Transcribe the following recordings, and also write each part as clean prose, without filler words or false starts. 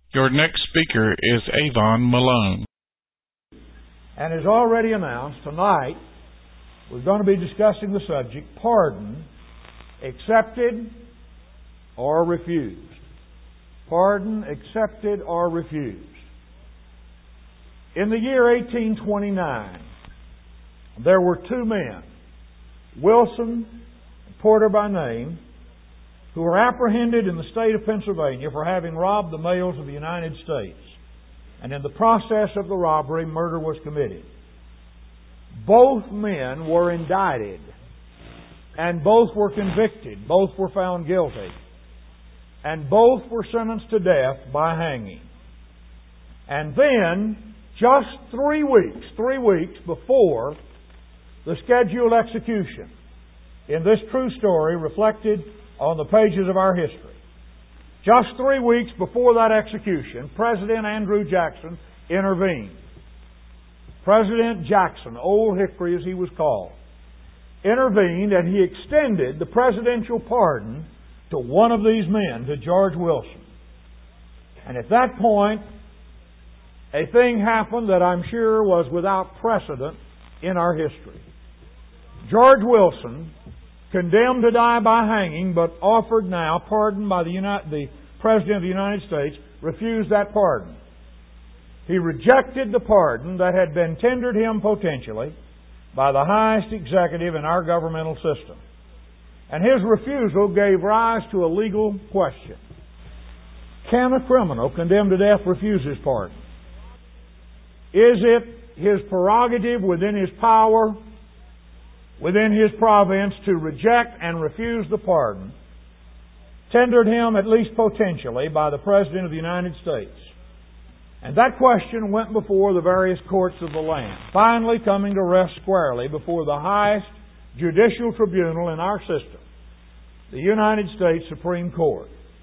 Your next speaker is Avon Malone. And as already announced, tonight we're going to be discussing the subject, pardon, accepted or refused. Pardon, accepted or refused. In the year 1829, there were two men, Wilson and Porter by name, who were apprehended in the state of Pennsylvania for having robbed the mails of the United States. And in the process of the robbery, murder was committed. Both men were indicted, and both were convicted. Both were found guilty. And both were sentenced to death by hanging. And then, just 3 weeks before the scheduled execution, in this true story reflected on the pages of our history, just 3 weeks before that execution, President Andrew Jackson intervened. President Jackson, Old Hickory as he was called, intervened, and he extended the presidential pardon to one of these men, to George Wilson. And at that point, a thing happened that I'm sure was without precedent in our history. George Wilson, condemned to die by hanging, but offered now pardon by the President of the United States, refused that pardon. He rejected the pardon that had been tendered him potentially by the highest executive in our governmental system. And his refusal gave rise to a legal question. Can a criminal condemned to death refuse his pardon? Is it his prerogative within his power, within his province, to reject and refuse the pardon tendered him, at least potentially, by the President of the United States? And that question went before the various courts of the land, finally coming to rest squarely before the highest judicial tribunal in our system, the United States Supreme Court.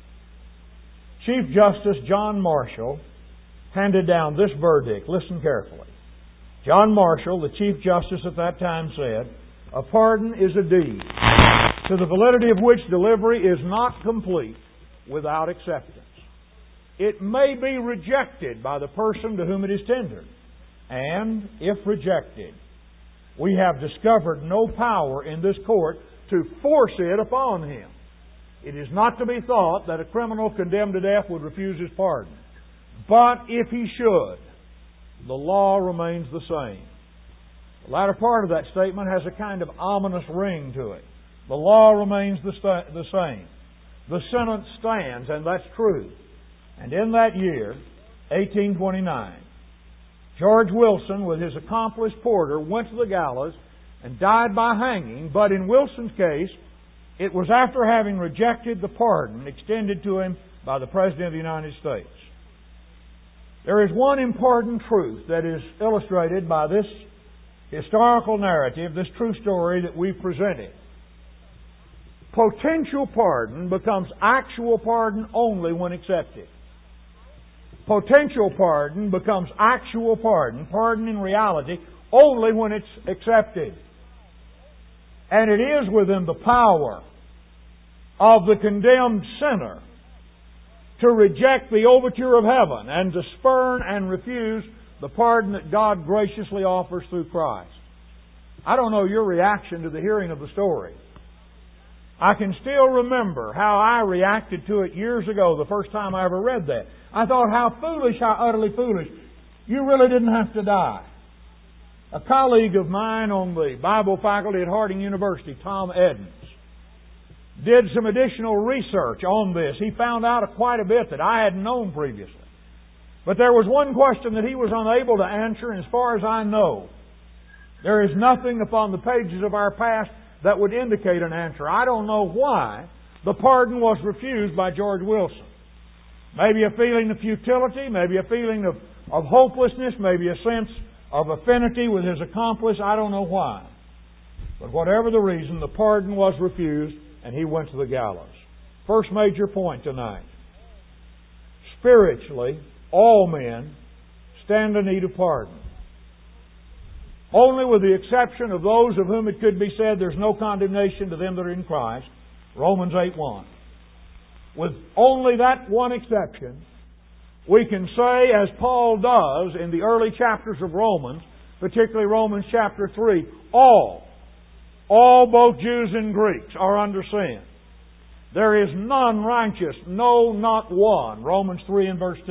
Chief Justice John Marshall handed down this verdict. Listen carefully. John Marshall, the Chief Justice at that time, said, "A pardon is a deed, to the validity of which delivery is not complete without acceptance. It may be rejected by the person to whom it is tendered, and, if rejected, we have discovered no power in this court to force it upon him. It is not to be thought that a criminal condemned to death would refuse his pardon. But if he should, the law remains the same." The latter part of that statement has a kind of ominous ring to it. The law remains the same. The sentence stands, and that's true. And in that year, 1829, George Wilson, with his accomplice Porter, went to the gallows and died by hanging. But in Wilson's case, it was after having rejected the pardon extended to him by the President of the United States. There is one important truth that is illustrated by this historical narrative, this true story that we've presented. Potential pardon becomes actual pardon only when accepted. Potential pardon becomes actual pardon in reality, only when it's accepted. And it is within the power of the condemned sinner to reject the overture of heaven and to spurn and refuse the pardon that God graciously offers through Christ. I don't know your reaction to the hearing of the story. I can still remember how I reacted to it years ago, the first time I ever read that. I thought, how foolish, how utterly foolish. You really didn't have to die. A colleague of mine on the Bible faculty at Harding University, Tom Edens, did some additional research on this. He found out quite a bit that I hadn't known previously. But there was one question that he was unable to answer, and as far as I know, there is nothing upon the pages of our past that would indicate an answer. I don't know why the pardon was refused by George Wilson. Maybe a feeling of futility, maybe a feeling of hopelessness, maybe a sense of affinity with his accomplice. I don't know why. But whatever the reason, the pardon was refused and he went to the gallows. First major point tonight. Spiritually, all men stand in need of pardon. Only with the exception of those of whom it could be said there's no condemnation to them that are in Christ. Romans 8:1. With only that one exception, we can say, as Paul does in the early chapters of Romans, particularly Romans chapter 3, all, both Jews and Greeks, are under sin. There is none righteous, no, not one. Romans 3 and verse 10.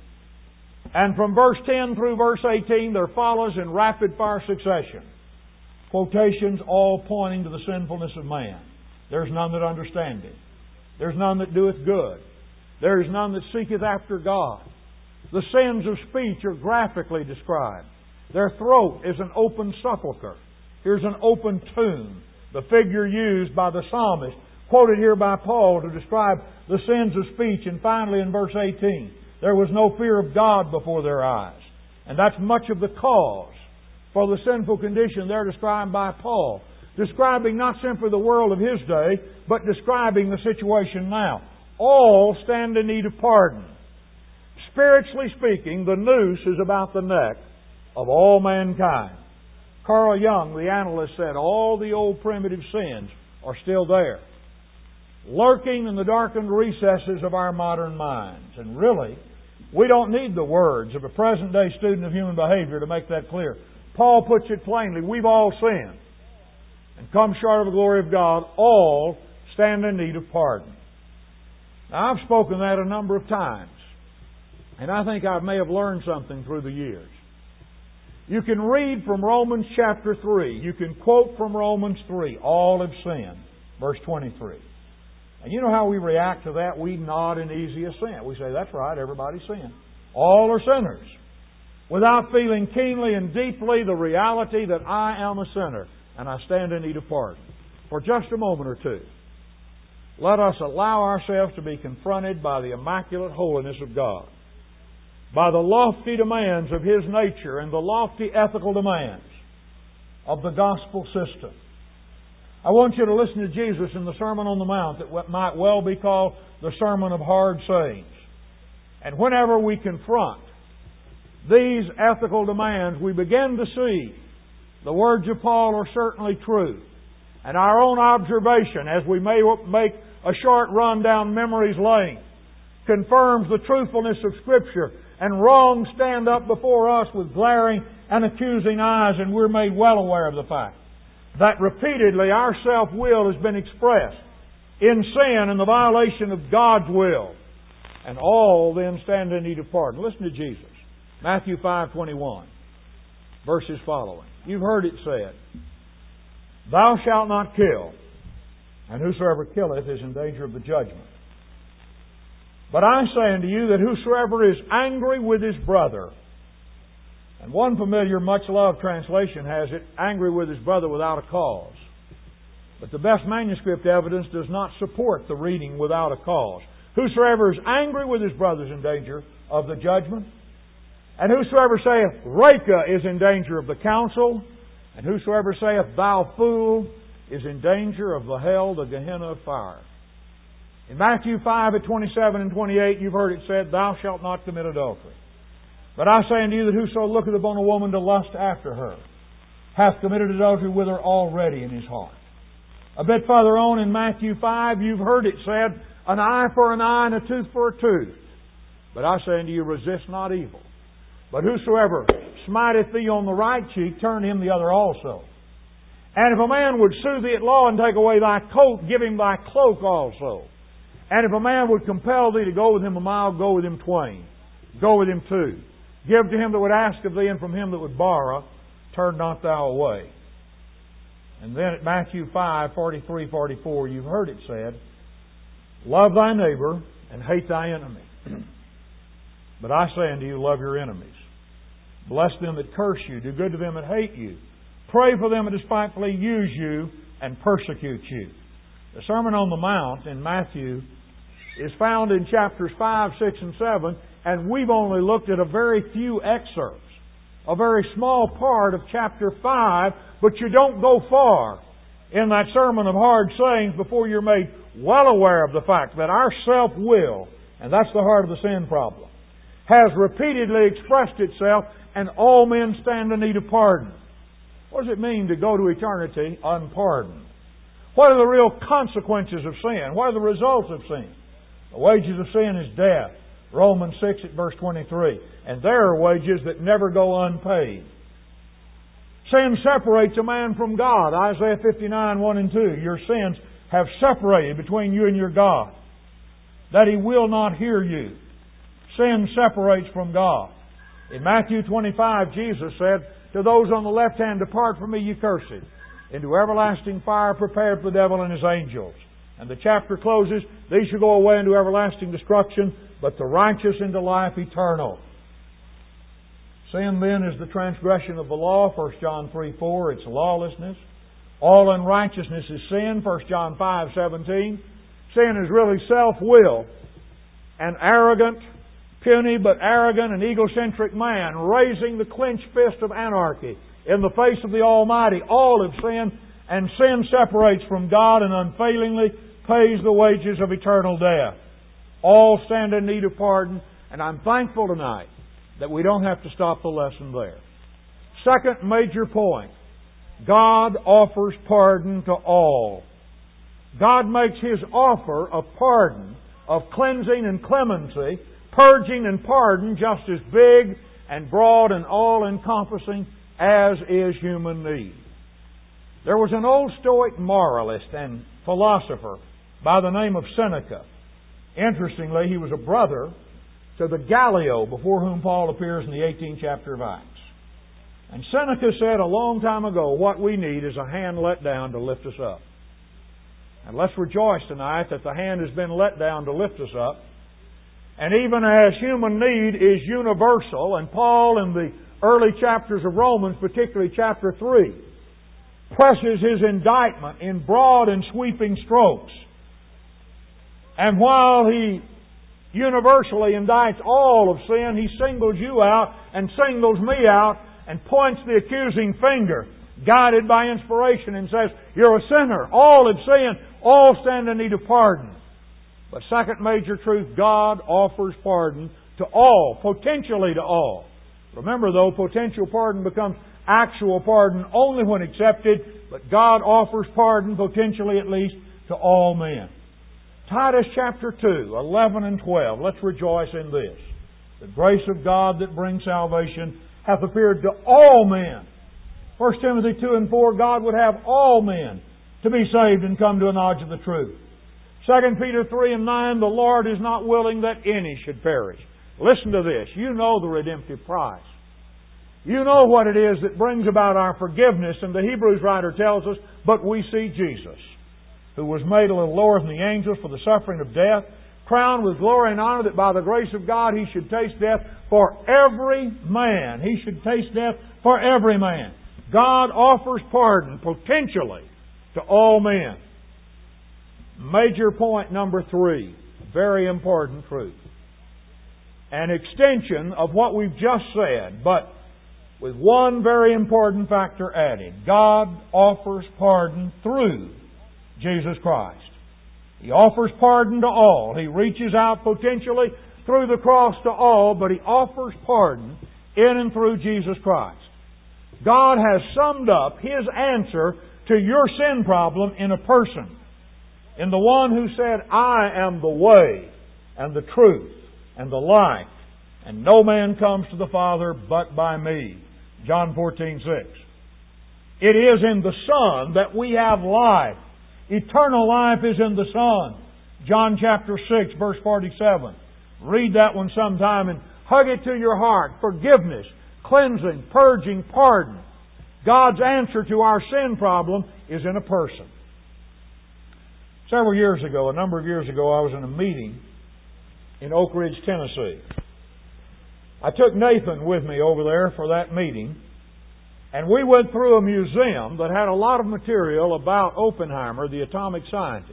And from verse 10 through verse 18, there follows in rapid-fire succession quotations all pointing to the sinfulness of man. There's none that understandeth. There's none that doeth good. There is none that seeketh after God. The sins of speech are graphically described. Their throat is an open sepulchre. Here's an open tomb. The figure used by the psalmist, quoted here by Paul to describe the sins of speech. And finally in verse 18, there was no fear of God before their eyes. And that's much of the cause for the sinful condition there described by Paul. Describing not simply the world of his day, but describing the situation now. All stand in need of pardon. Spiritually speaking, the noose is about the neck of all mankind. Carl Jung, the analyst, said all the old primitive sins are still there, lurking in the darkened recesses of our modern minds. And really, we don't need the words of a present-day student of human behavior to make that clear. Paul puts it plainly, we've all sinned and come short of the glory of God. All stand in need of pardon. Now, I've spoken that a number of times, and I think I may have learned something through the years. You can read from Romans chapter 3. You can quote from Romans 3. All have sinned. Verse 23. And you know how we react to that? We nod in easy assent. We say, that's right, everybody sinned. All are sinners. Without feeling keenly and deeply the reality that I am a sinner and I stand in need of pardon. For just a moment or two, let us allow ourselves to be confronted by the immaculate holiness of God, by the lofty demands of His nature and the lofty ethical demands of the gospel system. I want you to listen to Jesus in the Sermon on the Mount that might well be called the Sermon of Hard Sayings. And whenever we confront these ethical demands, we begin to see the words of Paul are certainly true. And our own observation, as we may make a short run down memory's lane, confirms the truthfulness of Scripture, and wrongs stand up before us with glaring and accusing eyes, and we're made well aware of the fact that repeatedly our self-will has been expressed in sin and the violation of God's will. And all then stand in need of pardon. Listen to Jesus. Matthew 5:21. Verses following. You've heard it said, Thou shalt not kill, and whosoever killeth is in danger of the judgment. But I say unto you that whosoever is angry with his brother, and one familiar, much-loved translation has it, angry with his brother without a cause. But the best manuscript evidence does not support the reading without a cause. Whosoever is angry with his brother is in danger of the judgment. And whosoever saith, Reka, is in danger of the council. And whosoever saith, Thou fool, is in danger of the hell, the Gehenna of fire. In Matthew 5:27 and 28, you've heard it said, Thou shalt not commit adultery. But I say unto you that whoso looketh upon a woman to lust after her, hath committed adultery with her already in his heart. A bit further on in Matthew 5, you've heard it said, An eye for an eye and a tooth for a tooth. But I say unto you, resist not evil. But whosoever smiteth thee on the right cheek, turn him the other also. And if a man would sue thee at law and take away thy coat, give him thy cloak also. And if a man would compel thee to go with him a mile, go with him twain. Go with him two. Give to him that would ask of thee, and from him that would borrow, turn not thou away. And then at Matthew 5:43-44, you've heard it said, Love thy neighbor and hate thy enemy. But I say unto you, love your enemies. Bless them that curse you. Do good to them that hate you. Pray for them that despitefully use you and persecute you. The Sermon on the Mount in Matthew is found in chapters 5, 6, and 7, and we've only looked at a very few excerpts, a very small part of chapter 5, but you don't go far in that sermon of hard sayings before you're made well aware of the fact that our self-will, and that's the heart of the sin problem, has repeatedly expressed itself, and all men stand in need of pardon. What does it mean to go to eternity unpardoned? What are the real consequences of sin? What are the results of sin? The wages of sin is death. Romans 6 at verse 23. And there are wages that never go unpaid. Sin separates a man from God. Isaiah 59, 1 and 2. Your sins have separated between you and your God, that He will not hear you. Sin separates from God. In Matthew 25, Jesus said, to those on the left hand, depart from me, you cursed, into everlasting fire prepared for the devil and his angels. And the chapter closes, these shall go away into everlasting destruction, but the righteous into life eternal. Sin then is the transgression of the law, 1 John 3:4. It's lawlessness. All unrighteousness is sin, 1 John 5:17. Sin is really self-will. An arrogant, puny but arrogant and egocentric man raising the clenched fist of anarchy in the face of the Almighty. All have sinned, and sin separates from God and unfailingly pays the wages of eternal death. All stand in need of pardon, and I'm thankful tonight that we don't have to stop the lesson there. Second major point, God offers pardon to all. God makes His offer of pardon, of cleansing and clemency, purging and pardon just as big and broad and all-encompassing as is human need. There was an old Stoic moralist and philosopher by the name of Seneca. Interestingly, he was a brother to the Gallio before whom Paul appears in the 18th chapter of Acts. And Seneca said a long time ago, what we need is a hand let down to lift us up. And let's rejoice tonight that the hand has been let down to lift us up. And even as human need is universal, and Paul in the early chapters of Romans, particularly chapter 3, presses his indictment in broad and sweeping strokes. And while he universally indicts all of sin, he singles you out and singles me out and points the accusing finger, guided by inspiration, and says, you're a sinner. All have sinned. All stand in need of pardon. But second major truth, God offers pardon to all, potentially to all. Remember though, potential pardon becomes actual pardon only when accepted, but God offers pardon, potentially at least, to all men. Titus chapter 2, 11 and 12. Let's rejoice in this. The grace of God that brings salvation hath appeared to all men. 1 Timothy 2 and 4, God would have all men to be saved and come to a knowledge of the truth. 2 Peter 3 and 9, the Lord is not willing that any should perish. Listen to this. You know the redemptive price. You know what it is that brings about our forgiveness, and the Hebrews writer tells us, but we see Jesus, who was made a little lower than the angels for the suffering of death, crowned with glory and honor, that by the grace of God He should taste death for every man. He should taste death for every man. God offers pardon, potentially, to all men. Major point number 3, very important truth. An extension of what we've just said, but with one very important factor added. God offers pardon through Jesus Christ. He offers pardon to all. He reaches out potentially through the cross to all, but He offers pardon in and through Jesus Christ. God has summed up His answer to your sin problem in a person. In the one who said, I am the way and the truth and the life, and no man comes to the Father but by me. John 14:6. It is in the Son that we have life. Eternal life is in the Son. John chapter 6, verse 47. Read that one sometime and hug it to your heart. Forgiveness, cleansing, purging, pardon. God's answer to our sin problem is in a person. Several years ago, a number of years ago, I was in a meeting in Oak Ridge, Tennessee. I took Nathan with me over there for that meeting, and we went through a museum that had a lot of material about Oppenheimer, the atomic scientist.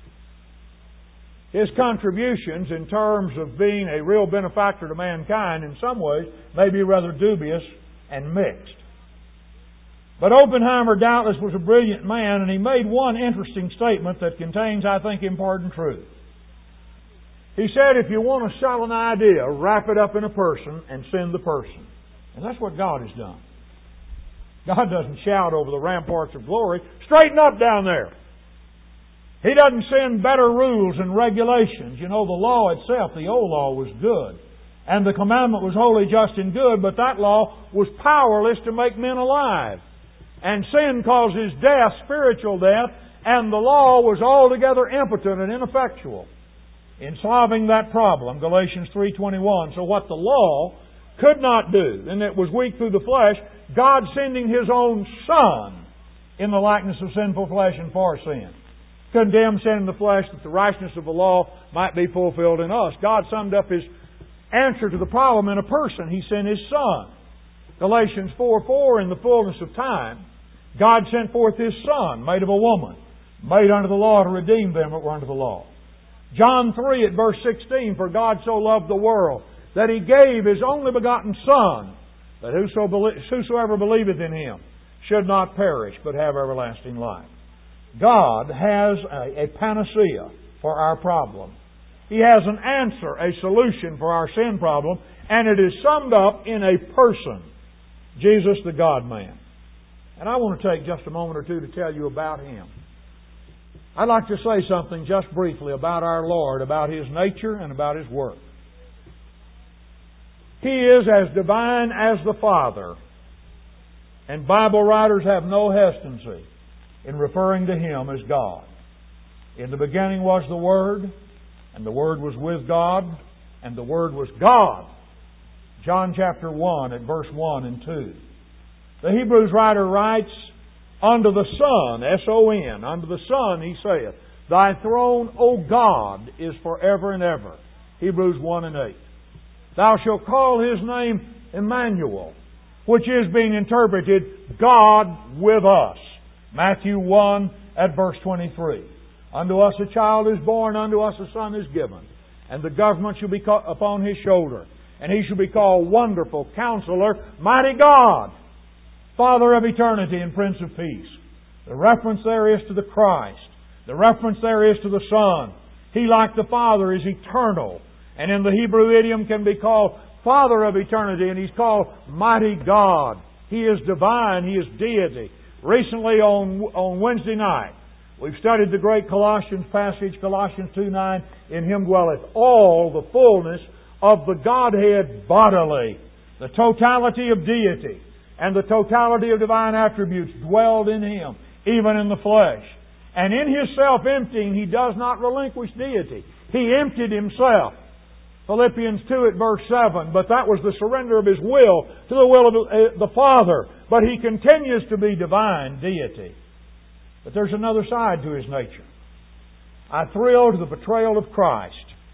His contributions in terms of being a real benefactor to mankind in some ways may be rather dubious and mixed. But Oppenheimer doubtless was a brilliant man, and he made one interesting statement that contains, I think, important truth. He said, if you want to sell an idea, wrap it up in a person and send the person. And that's what God has done. God doesn't shout over the ramparts of glory, straighten up down there. He doesn't send better rules and regulations. You know, the law itself, the old law, was good. And the commandment was holy, just, and good, but that law was powerless to make men alive. And sin causes death, spiritual death, and the law was altogether impotent and ineffectual in solving that problem, Galatians 3:21. So what the law could not do, and it was weak through the flesh, God sending His own Son in the likeness of sinful flesh and for sin, condemned sin in the flesh that the righteousness of the law might be fulfilled in us. God summed up His answer to the problem in a person. He sent His Son. Galatians 4:4, in the fullness of time, God sent forth His Son, made of a woman, made under the law to redeem them that were under the law. John 3 at verse 16, for God so loved the world that He gave His only begotten Son, that whosoever believeth in Him should not perish, but have everlasting life. God has a panacea for our problem. He has an answer, a solution for our sin problem, and it is summed up in a person, Jesus the God-man. And I want to take just a moment or two to tell you about Him. I'd like to say something just briefly about our Lord, about His nature and about His work. He is as divine as the Father, and Bible writers have no hesitancy in referring to Him as God. In the beginning was the Word, and the Word was with God, and the Word was God. John chapter 1 at verse 1 and 2. The Hebrews writer writes, unto the Son, S-O-N, unto the Son He saith, Thy throne, O God, is forever and ever. Hebrews 1 and 8. Thou shalt call His name Emmanuel, which is being interpreted, God with us. Matthew 1 at verse 23. Unto us a child is born, unto us a son is given, and the government shall be upon His shoulder, and He shall be called Wonderful, Counselor, Mighty God, Father of eternity and Prince of peace. The reference there is to the Christ. The reference there is to the Son. He, like the Father, is eternal, and in the Hebrew idiom can be called Father of eternity, and He's called Mighty God. He is divine. He is deity. Recently on Wednesday night, we've studied the great Colossians passage, Colossians 2:9, in Him dwelleth all the fullness of the Godhead bodily. The totality of deity and the totality of divine attributes dwelled in Him, even in the flesh. And in His self-emptying, He does not relinquish deity. He emptied Himself. Philippians 2 at verse 7, but that was the surrender of His will to the will of the Father. But He continues to be divine deity. But there's another side to His nature. I thrill to the portrayal of Christ,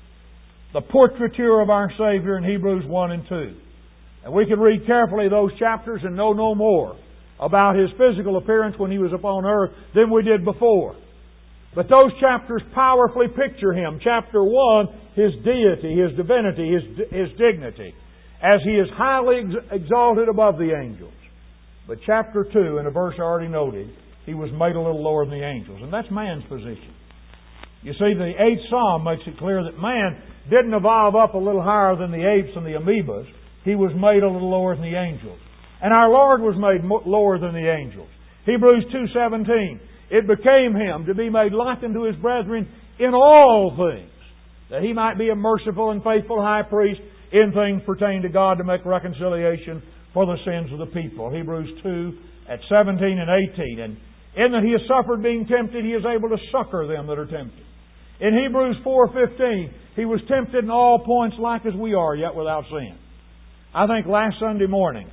the portraiture of our Savior in Hebrews 1 and 2. And we could read carefully those chapters and know no more about His physical appearance when He was upon earth than we did before. But those chapters powerfully picture Him. Chapter 1, His deity, His divinity, His dignity, as He is highly exalted above the angels. But chapter 2, in a verse already noted, He was made a little lower than the angels. And that's man's position. You see, the 8th Psalm makes it clear that man didn't evolve up a little higher than the apes and the amoebas. He was made a little lower than the angels. And our Lord was made lower than the angels. Hebrews 2:17. It became Him to be made like unto His brethren in all things, that He might be a merciful and faithful high priest in things pertaining to God to make reconciliation for the sins of the people. Hebrews 2 at 17 and 18. And in that He has suffered being tempted, He is able to succor them that are tempted. In Hebrews 4:15, He was tempted in all points like as we are, yet without sin. I think last Sunday morning,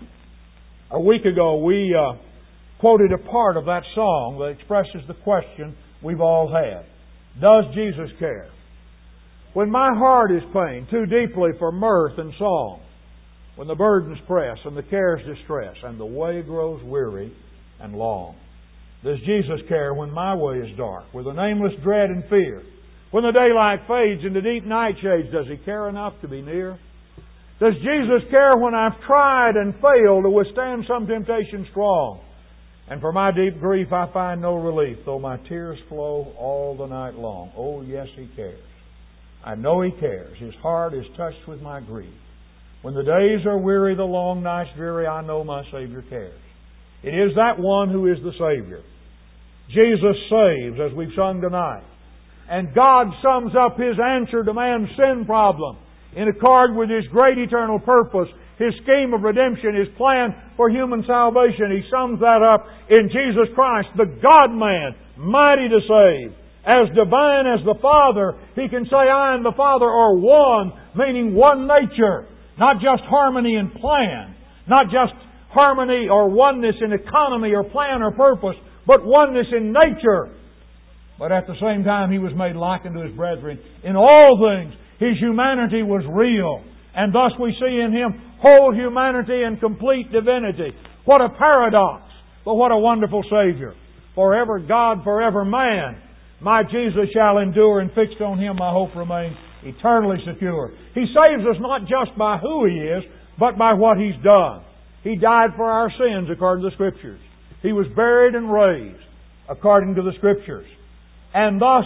a week ago, we quoted a part of that song that expresses the question we've all had. Does Jesus care? When my heart is pained too deeply for mirth and song, when the burdens press and the cares distress, and the way grows weary and long, does Jesus care when my way is dark, with a nameless dread and fear? When the daylight fades into deep night shades, does He care enough to be near? Does Jesus care when I've tried and failed to withstand some temptation strong? And for my deep grief I find no relief, though my tears flow all the night long. Oh, yes, He cares. I know He cares. His heart is touched with my grief. When the days are weary, the long nights dreary, I know my Savior cares. It is that one who is the Savior. Jesus saves, as we've sung tonight. And God sums up His answer to man's sin problem in accord with His great eternal purpose, His scheme of redemption, His plan for human salvation. He sums that up in Jesus Christ, the God-man, mighty to save. As divine as the Father, He can say, I and the Father are one, meaning one nature. Not just harmony in plan, not just harmony or oneness in economy or plan or purpose, but oneness in nature. But at the same time, He was made like unto His brethren. In all things, His humanity was real. And thus we see in Him whole humanity and complete divinity. What a paradox! But what a wonderful Savior. Forever God, forever man. My Jesus shall endure, and fixed on Him my hope remains eternally secure. He saves us not just by who He is, but by what He's done. He died for our sins according to the Scriptures. He was buried and raised according to the Scriptures. And thus,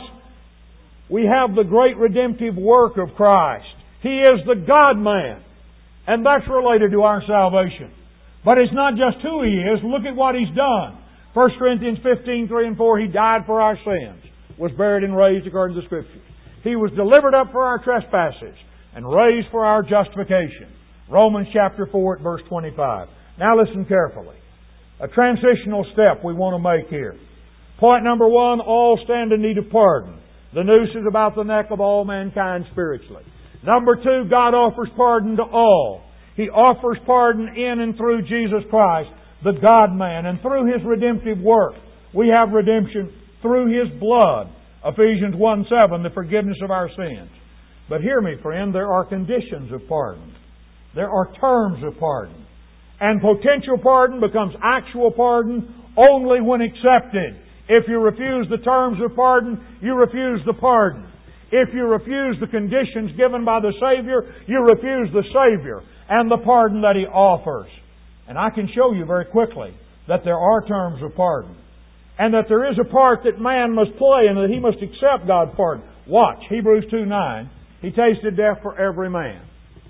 we have the great redemptive work of Christ. He is the God-man. And that's related to our salvation. But it's not just who He is. Look at what He's done. 1 Corinthians 15, 3 and 4, He died for our sins, was buried and raised according to the Scriptures. He was delivered up for our trespasses and raised for our justification. Romans chapter 4 at verse 25. Now listen carefully. A transitional step we want to make here. Point number 1, all stand in need of pardon. The noose is about the neck of all mankind spiritually. Number 2, God offers pardon to all. He offers pardon in and through Jesus Christ, the God-man. And through His redemptive work, we have redemption through His blood. Ephesians 1:7, the forgiveness of our sins. But hear me, friend, there are conditions of pardon. There are terms of pardon. And potential pardon becomes actual pardon only when accepted. If you refuse the terms of pardon, you refuse the pardon. If you refuse the conditions given by the Savior, you refuse the Savior and the pardon that He offers. And I can show you very quickly that there are terms of pardon. And that there is a part that man must play and that he must accept God's pardon. Watch, Hebrews 2:9. He tasted death for every man.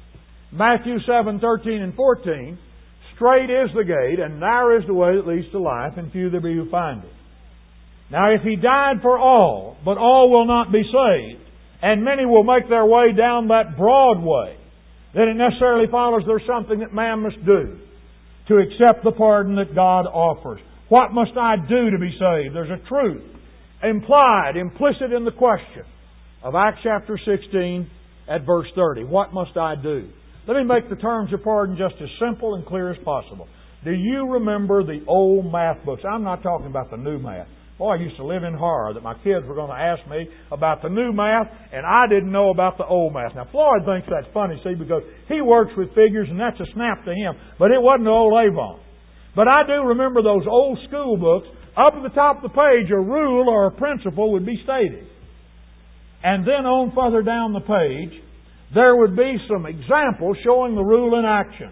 Matthew 7:13 and 14. Straight is the gate, and narrow is the way that leads to life, and few there be who find it. Now if He died for all, but all will not be saved, and many will make their way down that broad way, then it necessarily follows there's something that man must do to accept the pardon that God offers. What must I do to be saved? There's a truth implied, implicit in the question of Acts chapter 16 at verse 30. What must I do? Let me make the terms of pardon just as simple and clear as possible. Do you remember the old math books? I'm not talking about the new math. Boy, I used to live in horror that my kids were going to ask me about the new math, and I didn't know about the old math. Now, Floyd thinks that's funny, see, because he works with figures, and that's a snap to him. But it wasn't the old Avon. But I do remember those old school books. Up at the top of the page, a rule or a principle would be stated. And then on further down the page, there would be some examples showing the rule in action.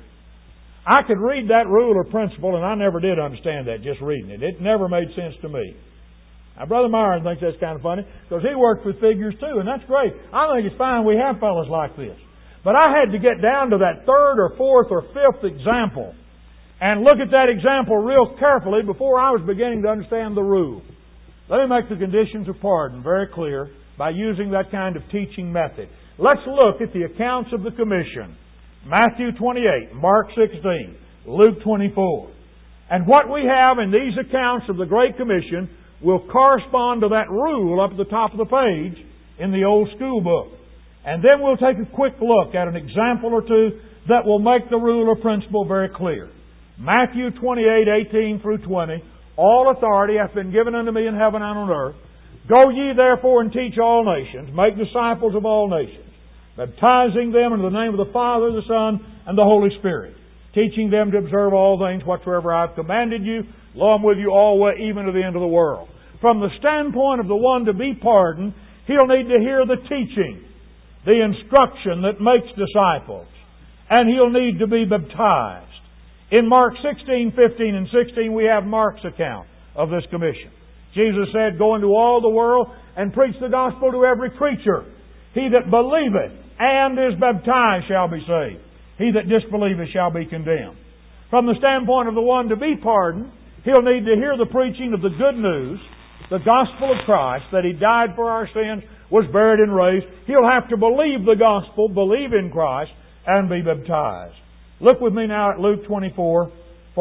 I could read that rule or principle, and I never did understand that just reading it. It never made sense to me. Now, Brother Myron thinks that's kind of funny, because he worked with figures too, and that's great. I think it's fine we have fellows like this. But I had to get down to that third or fourth or fifth example and look at that example real carefully before I was beginning to understand the rule. Let me make the conditions of pardon very clear by using that kind of teaching method. Let's look at the accounts of the commission. Matthew 28, Mark 16, Luke 24. And what we have in these accounts of the Great Commission will correspond to that rule up at the top of the page in the old school book. And then we'll take a quick look at an example or two that will make the rule or principle very clear. Matthew 28, 18 through 20. All authority hath been given unto me in heaven and on earth. Go ye therefore and teach all nations, make disciples of all nations, baptizing them in the name of the Father, the Son, and the Holy Spirit, teaching them to observe all things whatsoever I have commanded you. Lo, I'm with you always, even to the end of the world. From the standpoint of the one to be pardoned, he'll need to hear the teaching, the instruction that makes disciples, and he'll need to be baptized. In Mark 16, 15, and 16, we have Mark's account of this commission. Jesus said, go into all the world and preach the gospel to every creature. He that believeth and is baptized shall be saved. He that disbelieveth shall be condemned. From the standpoint of the one to be pardoned, he'll need to hear the preaching of the good news the gospel of Christ, that He died for our sins, was buried and raised, he'll have to believe the gospel, believe in Christ, and be baptized. Look with me now at Luke 24,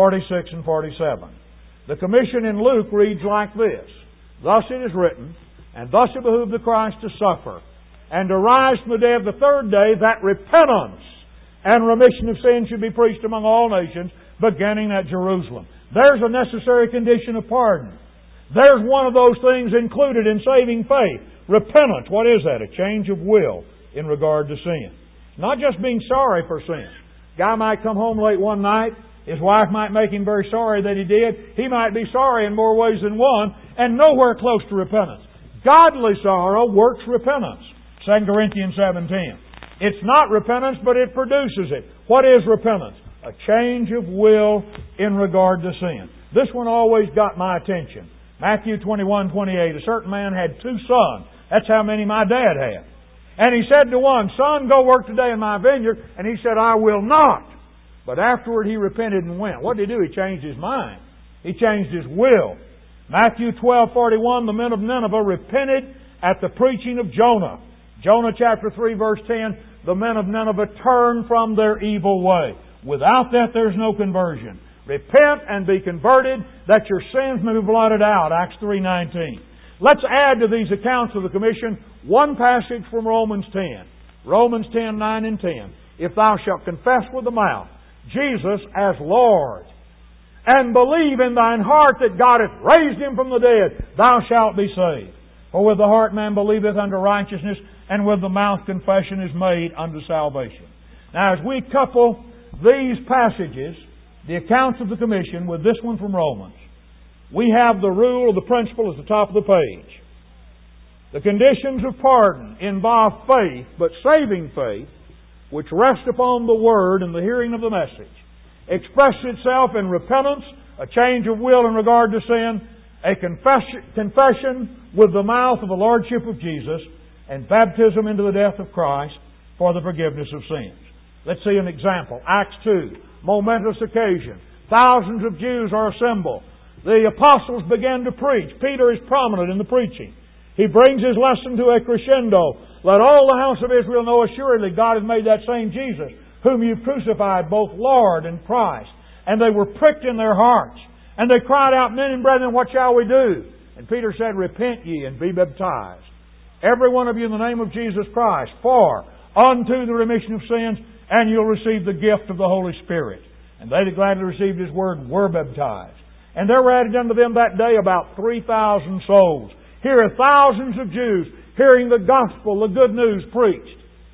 46 and 47. The commission in Luke reads like this: Thus it is written, and thus it behooved the Christ to suffer, and to rise from the dead the third day, that repentance and remission of sins should be preached among all nations, beginning at Jerusalem. There's a necessary condition of pardon. There's one of those things included in saving faith. Repentance. What is that? A change of will in regard to sin. Not just being sorry for sin. Guy might come home late one night. His wife might make him very sorry that he did. He might be sorry in more ways than one, and nowhere close to repentance. Godly sorrow works repentance. 2 Corinthians 7:10. It's not repentance, but it produces it. What is repentance? A change of will in regard to sin. This one always got my attention. Matthew 21:28. A certain man had two sons. That's how many my dad had. And he said to one, Son, go work today in my vineyard. And he said, I will not. But afterward he repented and went. What did he do? He changed his mind. He changed his will. Matthew 12:41. The men of Nineveh repented at the preaching of Jonah. Jonah chapter 3 verse 10. The men of Nineveh turned from their evil way. Without that there's no conversion. Repent and be converted that your sins may be blotted out. Acts 3:19. Let's add to these accounts of the commission one passage from Romans 10. Romans 10:9 and 10. If thou shalt confess with the mouth Jesus as Lord, and believe in thine heart that God hath raised Him from the dead, thou shalt be saved. For with the heart man believeth unto righteousness, and with the mouth confession is made unto salvation. Now as we couple these passages, the accounts of the commission, with this one from Romans, we have the rule or the principle at the top of the page. The conditions of pardon involve faith, but saving faith, which rests upon the Word and the hearing of the message, expresses itself in repentance, a change of will in regard to sin, a confession with the mouth of the Lordship of Jesus, and baptism into the death of Christ for the forgiveness of sins. Let's see an example. Acts 2, momentous occasion. Thousands of Jews are assembled. The apostles begin to preach. Peter is prominent in the preaching. He brings his lesson to a crescendo. Let all the house of Israel know assuredly God has made that same Jesus, whom you've crucified, both Lord and Christ. And they were pricked in their hearts. And they cried out, Men and brethren, what shall we do? And Peter said, Repent ye and be baptized, every one of you, in the name of Jesus Christ, for unto the remission of sins, and you'll receive the gift of the Holy Spirit. And they that gladly received His word were baptized. And there were added unto them that day about 3,000 souls. Here are thousands of Jews hearing the gospel, the good news preached.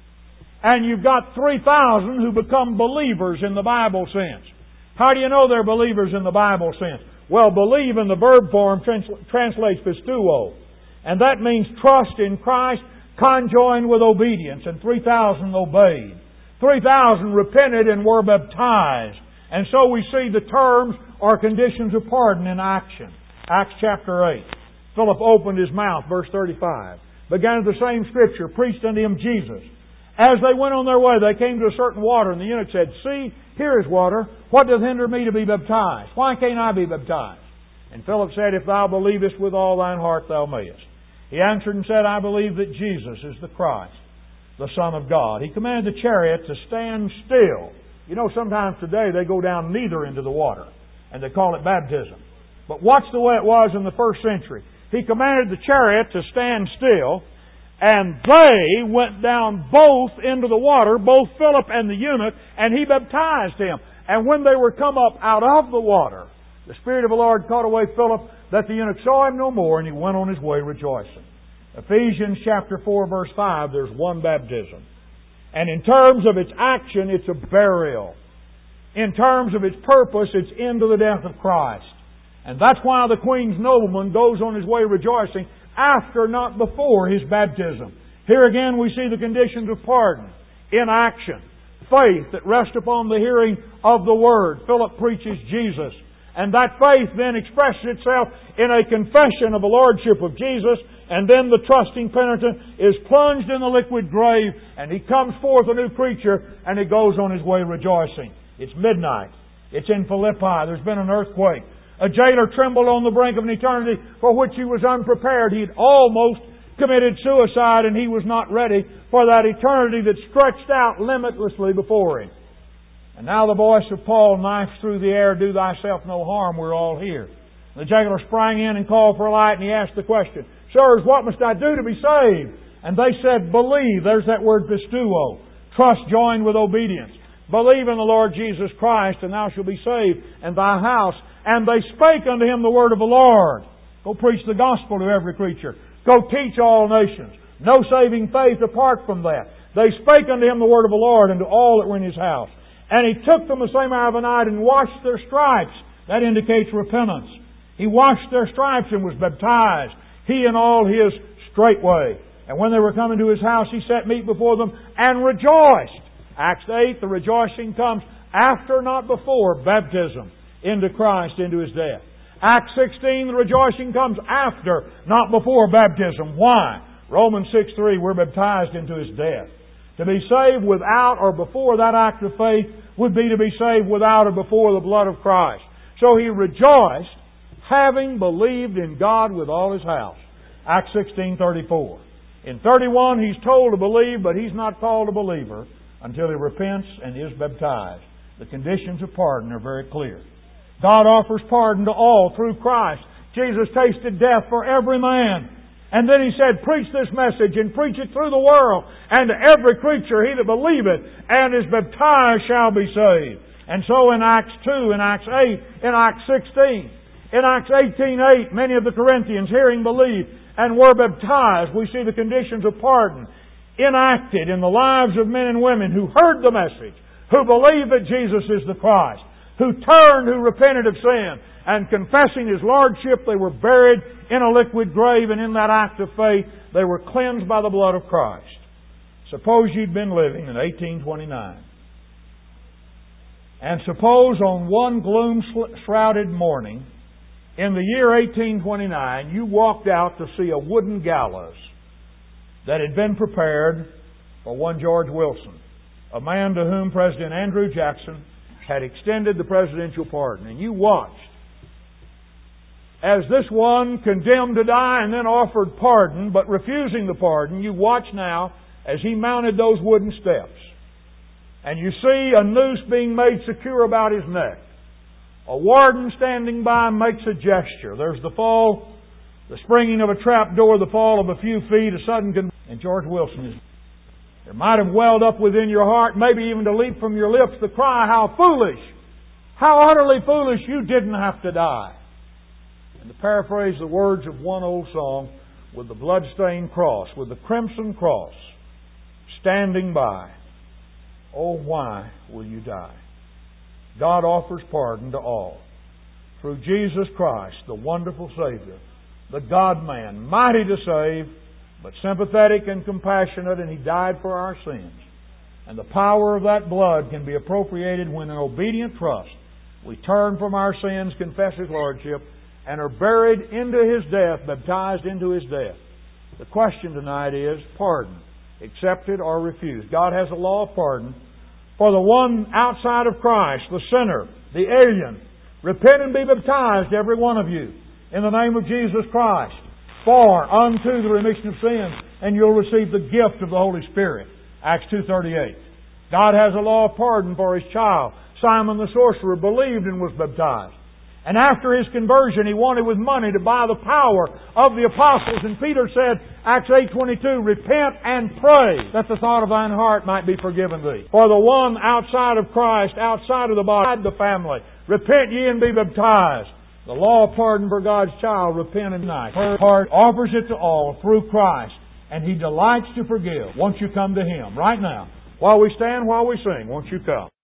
And you've got 3,000 who become believers in the Bible sense. How do you know they're believers in the Bible sense? Well, believe in the verb form translates pistuo. And that means trust in Christ conjoined with obedience. And 3,000 obeyed. 3,000 repented and were baptized. And so we see the terms or conditions of pardon in action. Acts chapter 8. Philip opened his mouth, verse 35. Began the same scripture, preached unto him Jesus. As they went on their way, they came to a certain water, and the eunuch said, See, here is water. What doth hinder me to be baptized? Why can't I be baptized? And Philip said, If thou believest with all thine heart, thou mayest. He answered and said, I believe that Jesus is the Christ, the Son of God. He commanded the chariot to stand still. You know, sometimes today they go down neither into the water, and they call it baptism. But watch the way it was in the first century. He commanded the chariot to stand still, and they went down both into the water, both Philip and the eunuch, and he baptized him. And when they were come up out of the water, the Spirit of the Lord caught away Philip, that the eunuch saw him no more, and he went on his way rejoicing. Ephesians chapter 4, verse 5, there's one baptism. And in terms of its action, it's a burial. In terms of its purpose, it's into the death of Christ. And that's why the Queen's nobleman goes on his way rejoicing after, not before, his baptism. Here again we see the conditions of pardon in action. Faith that rests upon the hearing of the Word. Philip preaches Jesus. And that faith then expresses itself in a confession of the Lordship of Jesus. And then the trusting penitent is plunged in the liquid grave, and he comes forth a new creature, and he goes on his way rejoicing. It's midnight. It's in Philippi. There's been an earthquake. A jailer trembled on the brink of an eternity for which he was unprepared. He had almost committed suicide, and he was not ready for that eternity that stretched out limitlessly before him. And now the voice of Paul knifes through the air, "Do thyself no harm, we're all here." The jailer sprang in and called for a light, and he asked the question, "Sirs, what must I do to be saved?" And they said, "Believe." There's that word pistuo. Trust joined with obedience. "Believe in the Lord Jesus Christ, and thou shalt be saved, and thy house." And they spake unto him the word of the Lord. Go preach the gospel to every creature. Go teach all nations. No saving faith apart from that. They spake unto him the word of the Lord, and to all that were in his house. And he took them the same hour of the night, and washed their stripes. That indicates repentance. He washed their stripes and was baptized, he and all his straightway. And when they were coming to his house, he set meat before them and rejoiced. Acts 8, the rejoicing comes after, not before, baptism into Christ, into his death. Acts 16, the rejoicing comes after, not before baptism. Why? Romans 6:3, we're baptized into his death. To be saved without or before that act of faith would be to be saved without or before the blood of Christ. So he rejoiced, having believed in God with all his house. Acts 16:34. In 31, he's told to believe, but he's not called a believer until he repents and is baptized. The conditions of pardon are very clear. God offers pardon to all through Christ. Jesus tasted death for every man. And then he said, "Preach this message and preach it through the world. And to every creature, he that believeth and is baptized shall be saved." And so in Acts 2, in Acts 8, in Acts 16, in Acts 18:8, many of the Corinthians, hearing, believed and were baptized. We see the conditions of pardon enacted in the lives of men and women who heard the message, who believed that Jesus is the Christ, who turned, who repented of sin, and confessing His Lordship, they were buried in a liquid grave, and in that act of faith, they were cleansed by the blood of Christ. Suppose you'd been living in 1829. And suppose on one gloom-shrouded morning, in the year 1829, you walked out to see a wooden gallows that had been prepared for one George Wilson, a man to whom President Andrew Jackson had extended the presidential pardon. And you watched as this one condemned to die and then offered pardon, but refusing the pardon, you watch now as he mounted those wooden steps. And you see a noose being made secure about his neck. A warden standing by makes a gesture. There's the fall, the springing of a trap door, the fall of a few feet, a sudden and George Wilson is. There might have welled up within your heart, maybe even to leap from your lips, the cry, "How foolish! How utterly foolish! You didn't have to die." And to paraphrase the words of one old song, with the blood-stained cross, with the crimson cross, standing by, oh, why will you die? God offers pardon to all. Through Jesus Christ, the wonderful Savior, the God-man, mighty to save, but sympathetic and compassionate, and He died for our sins. And the power of that blood can be appropriated when in obedient trust we turn from our sins, confess His Lordship, and are buried into His death, baptized into His death. The question tonight is pardon, accepted or refused. God has a law of pardon for the one outside of Christ, the sinner, the alien. Repent and be baptized, every one of you, in the name of Jesus Christ, for unto the remission of sins, and you'll receive the gift of the Holy Spirit. Acts 2:38. God has a law of pardon for His child. Simon the sorcerer believed and was baptized. And after his conversion, he wanted with money to buy the power of the apostles. And Peter said, Acts 8:22, "Repent and pray that the thought of thine heart might be forgiven thee." For the one outside of Christ, outside of the body, outside the family, repent ye and be baptized. The law of pardon for God's child, repent and night. Pardon offers it to all through Christ, and He delights to forgive. Won't you come to Him right now? While we stand, while we sing, won't you come?